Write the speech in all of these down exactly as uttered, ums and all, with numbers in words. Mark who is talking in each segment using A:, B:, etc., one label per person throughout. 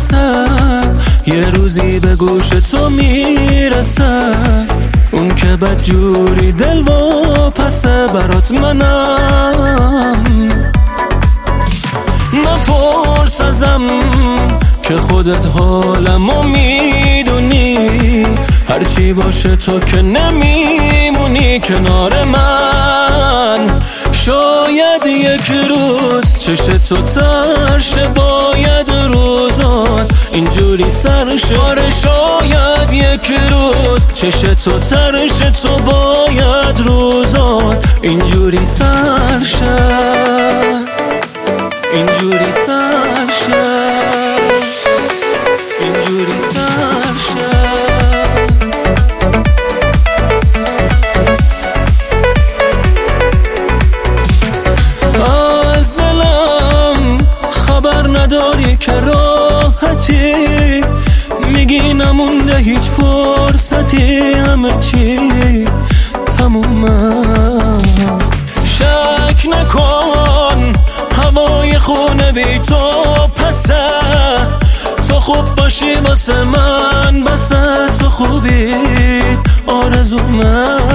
A: رسد، یه روزی به گوش تو میرسد، اون که بدجوری دل و پسه برات منم. نپرس ازم که خودت حالمو میدونی، هرچی باشه تو که نمیمونی کنار من. شاید یک روز چشم تو تر شه، باید روزات اینجوری سر شه. شاید یک روز چشم تو تر شه، تو باید روزات اینجوری سر شه، اینجوری سر شه، اینجوری سر شه. از دلم خبر نداری که راحتی، میگی نمونده هیچ فرصتی، همه چی تمومه. شک نکن هوای خونه بی تو پسه، تو خوب باشی واسه من بسه، تو خوبی آرزومه.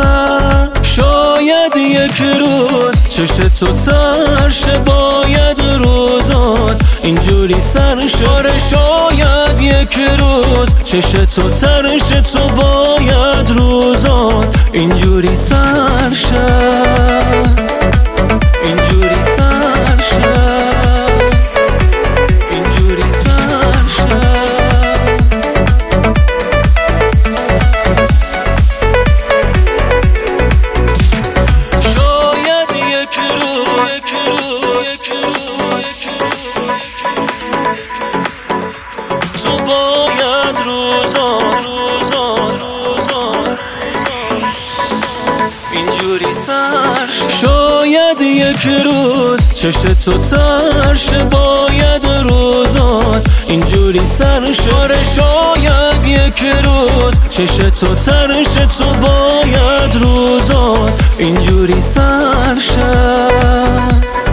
A: شاید یک روز چشم تو تر شه، باید روزات اینجوری سر شه. شاید یک روز چشم تو تر شه، تو باید روزات اینجوری سر شه، اینجوری سر شه، اینجوری سر شه. شاید یک روز یک روز یک روز یک روز تو باید روزات روزات روزات اینجوری سر شه. شاید یک روز چشم تو تر شه، باید روزات اینجوری سر شه. شاید یک روز چشم تو تر شه، تو باید روزات اینجوری سر شه.